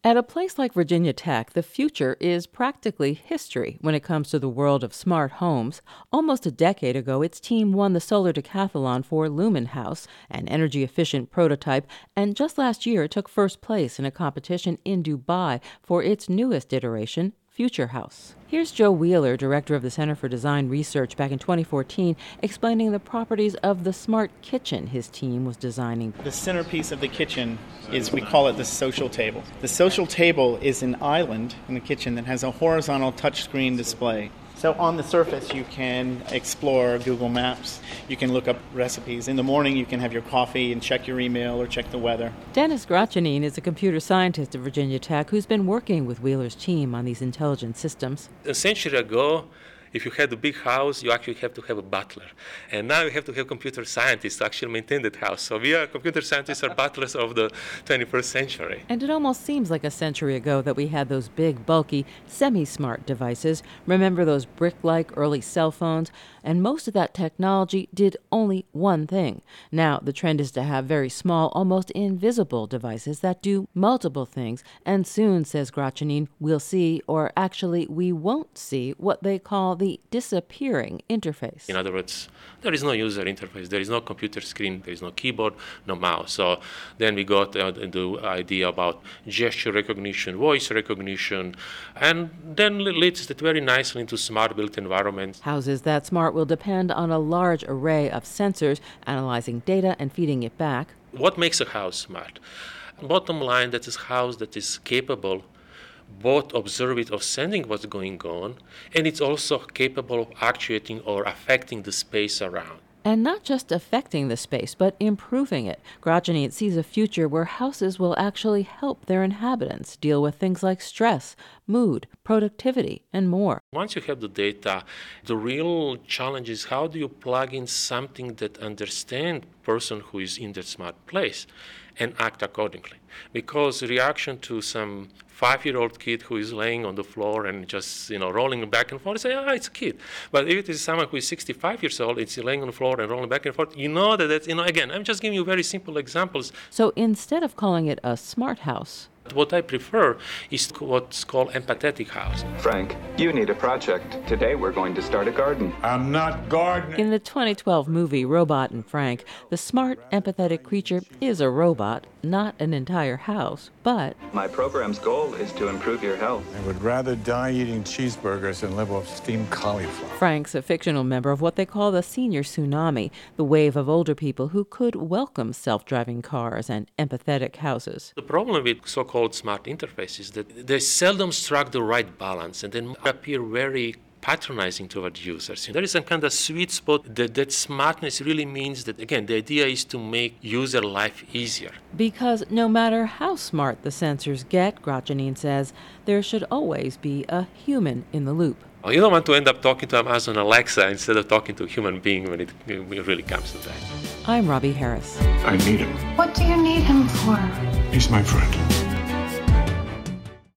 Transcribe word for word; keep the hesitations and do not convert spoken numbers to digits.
At a place like Virginia Tech, the future is practically history when it comes to the world of smart homes. Almost a decade ago, its team won the Solar Decathlon for Lumen House, an energy-efficient prototype, and just last year it took first place in a competition in Dubai for its newest iteration, Future House. Here's Joe Wheeler, director of the Center for Design Research back in twenty fourteen, explaining the properties of the smart kitchen his team was designing. The centerpiece of the kitchen is, we call it the social table. The social table is an island in the kitchen that has a horizontal touchscreen display. So on the surface, you can explore Google Maps. You can look up recipes. In the morning, you can have your coffee and check your email or check the weather. Dennis Grachanin is a computer scientist at Virginia Tech who's been working with Wheeler's team on these intelligent systems. A century ago, if you had a big house, you actually have to have a butler. And now you have to have computer scientists to actually maintain that house. So we are computer scientists are butlers of the twenty-first century. And it almost seems like a century ago that we had those big, bulky, semi-smart devices. Remember those brick-like early cell phones? And most of that technology did only one thing. Now the trend is to have very small, almost invisible devices that do multiple things. And soon, says Grachanin, we'll see, or actually we won't see, what they call the disappearing interface. In other words, there is no user interface, there is no computer screen, there is no keyboard, no mouse. So then we got uh, the idea about gesture recognition, voice recognition, and then leads that very nicely into smart built environments. Houses that smart will depend on a large array of sensors analyzing data and feeding it back. What makes a house smart? Bottom line, that is a house that is capable both observing of sending what's going on, and it's also capable of actuating or affecting the space around. And not just affecting the space, but improving it. Grachanin sees a future where houses will actually help their inhabitants deal with things like stress, mood, productivity, and more. Once you have the data, the real challenge is how do you plug in something that understands the person who is in that smart place and act accordingly. Because reaction to some five-year-old kid who is laying on the floor and just, you know, rolling back and forth, say, ah, it's a kid. But if it is someone who is sixty-five years old, it's laying on the floor and rolling back and forth, you know that that's, you know, again, I'm just giving you very simple examples. So instead of calling it a smart house, what I prefer is what's called empathetic house. Frank, you need a project. Today we're going to start a garden. I'm not gardening. In the twenty twelve movie Robot and Frank, the smart, empathetic creature is a robot, not an entire house, but... My program's goal is to improve your health. I would rather die eating cheeseburgers than live off steamed cauliflower. Frank's a fictional member of what they call the senior tsunami, the wave of older people who could welcome self-driving cars and empathetic houses. The problem with so-called smart interfaces is that they seldom strike the right balance and then appear very patronizing toward users. There is some kind of sweet spot that that smartness really means that, again, the idea is to make user life easier. Because no matter how smart the sensors get, Grachanin says, there should always be a human in the loop. Well, you don't want to end up talking to Amazon Alexa instead of talking to a human being when it, when it really comes to that. I'm Robbie Harris. I need him. What do you need him for? He's my friend.